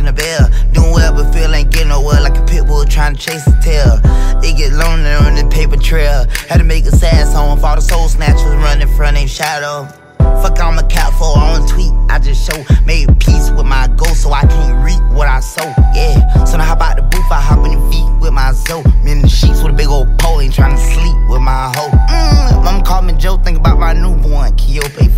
ringing a bell. Doing well, but feel ain't getting nowhere like a pit bull trying to chase his tail. It get lonely on the paper trail. Had to make a sad song for all the soul snatchers running from them shadow. Fuck, I'm a cat for I don't tweet. I just show made peace with my ghost so I can't reap what I sow. Yeah, so now hop out the booth, I hop in the feet with my Zoe. Me in the sheets with a big old pole, ain't trying to sleep with my hoe. Mama called me Joe, think about my newborn. Keo pay